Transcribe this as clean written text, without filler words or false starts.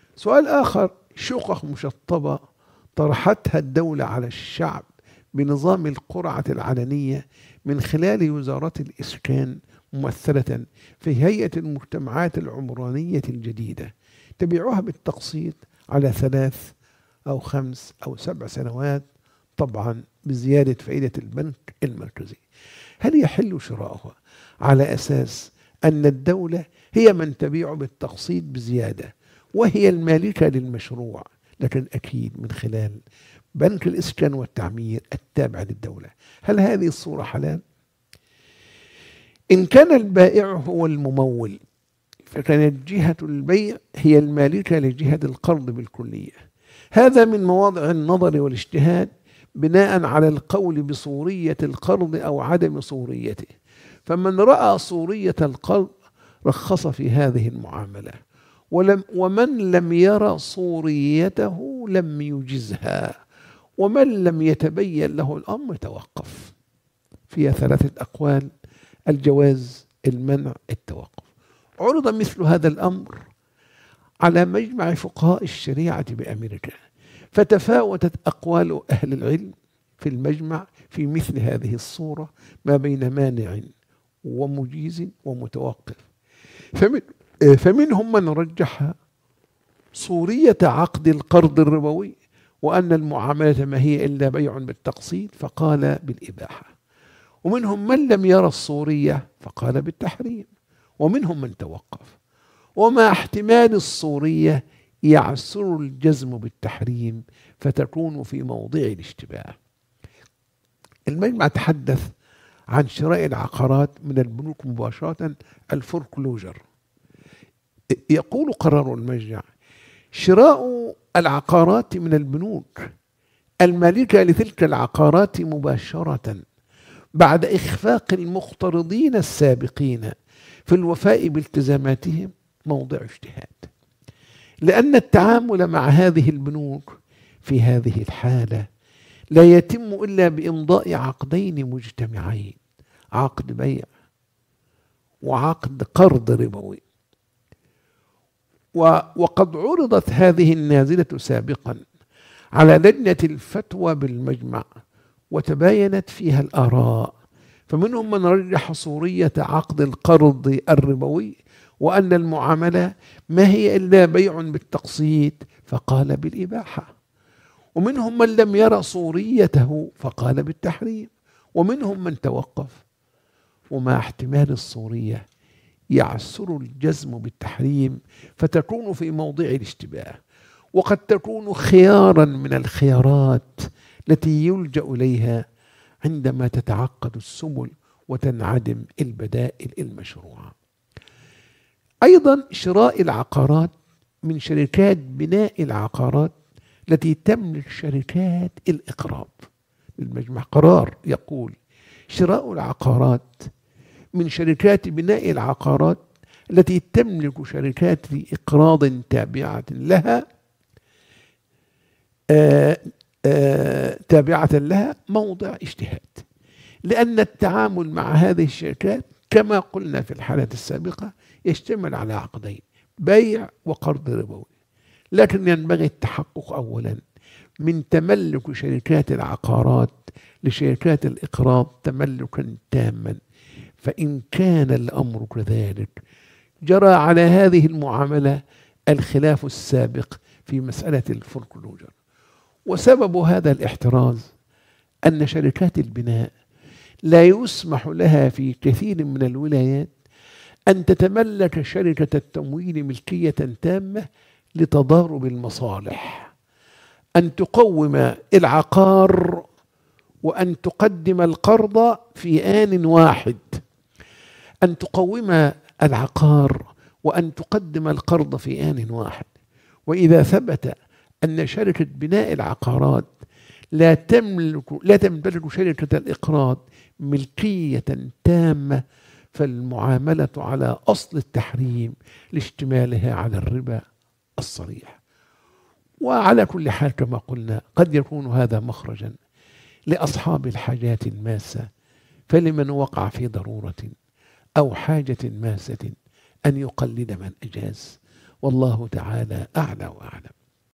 سؤال آخر: شقق مشطبة طرحتها الدولة على الشعب بنظام القرعة العلنية من خلال وزارة الإسكان، ممثلة في هيئة المجتمعات العمرانية الجديدة، تبيعها بالتقسيط على 3 أو 5 أو 7 سنوات، طبعا بزيادة فائدة البنك المركزي. هل يحل شراؤها على أساس أن الدولة هي من تبيع بالتقسيط بزيادة وهي المالكة للمشروع، لكن أكيد من خلال بنك الإسكان والتعمير التابع للدولة؟ هل هذه الصورة حلال؟ إن كان البائع هو الممول، فكانت جهة البيع هي المالكة لجهة القرض بالكلية. هذا من مواضع النظر والاجتهاد بناء على القول بصورية القرض أو عدم صوريته، فمن رأى صورية القرض رخص في هذه المعاملة، ومن لم يرى صوريته لم يجزها، ومن لم يتبين له الأمر توقف. فيها 3 أقوال: الجواز، المنع، التوقف. عرض مثل هذا الأمر على مجمع فقهاء الشريعة بأمريكا، فتفاوتت أقوال أهل العلم في المجمع في مثل هذه الصورة ما بين مانع ومجيز ومتوقف. فمنهم من رجح صورية عقد القرض الربوي، وأن المعاملة ما هي إلا بيع بالتقسيط، فقال بالإباحة. ومنهم من لم يرى الصورية فقال بالتحريم، ومنهم من توقف. ومع احتمال الصورية يعسر الجزم بالتحريم، فتكون في موضع الاشتباه. المجمع تحدث عن شراء العقارات من البنوك مباشرة، الفوركلوجر. يقول قرار المجمع: شراء العقارات من البنوك المالكة لتلك العقارات مباشرة بعد إخفاق المقترضين السابقين في الوفاء بالتزاماتهم موضع اجتهاد، لأن التعامل مع هذه البنوك في هذه الحالة لا يتم إلا بإمضاء عقدين مجتمعين: عقد بيع وعقد قرض ربوي. وقد عرضت هذه النازلة سابقا على لجنة الفتوى بالمجمع، وتباينت فيها الآراء، فمنهم من رجح صورية عقد القرض الربوي، وأن المعاملة ما هي إلا بيع بالتقسيط، فقال بالإباحة. ومنهم من لم يرى صوريته فقال بالتحريم، ومنهم من توقف. ومع احتمال الصورية يعسر الجزم بالتحريم، فتكون في موضع الاشتباه، وقد تكون خيارا من الخيارات التي يلجأ إليها عندما تتعقد السبل وتنعدم البدائل المشروعة. أيضا شراء العقارات من شركات بناء العقارات التي تملك شركات الإقراض. المجمع قرار يقول: شراء العقارات من شركات بناء العقارات التي تملك شركات إقراض تابعة لها موضع اجتهاد، لأن التعامل مع هذه الشركات كما قلنا في الحالة السابقة يشتمل على عقدين: بيع وقرض ربوي. لكن ينبغي التحقق أولا من تملك شركات العقارات لشركات الإقراض تملكا تاما، فإن كان الأمر كذلك جرى على هذه المعاملة الخلاف السابق في مسألة الفوركلوجر. وسبب هذا الاحتراز أن شركات البناء لا يسمح لها في كثير من الولايات أن تتملك شركة التمويل ملكية تامة لتضارب المصالح، أن تقوم العقار وأن تقدم القرض في آن واحد، أن تقوم العقار وأن تقدم القرض في آن واحد. وإذا ثبت أن شركة بناء العقارات لا تمتلك شركة الإقراض ملكية تامة، فالمعاملة على أصل التحريم لاشتمالها على الربا الصريح. وعلى كل حال كما قلنا قد يكون هذا مخرجا لأصحاب الحاجات الماسة، فلمن وقع في ضرورة أو حاجة ماسة أن يقلد من أجاز، والله تعالى أعلى وأعلم.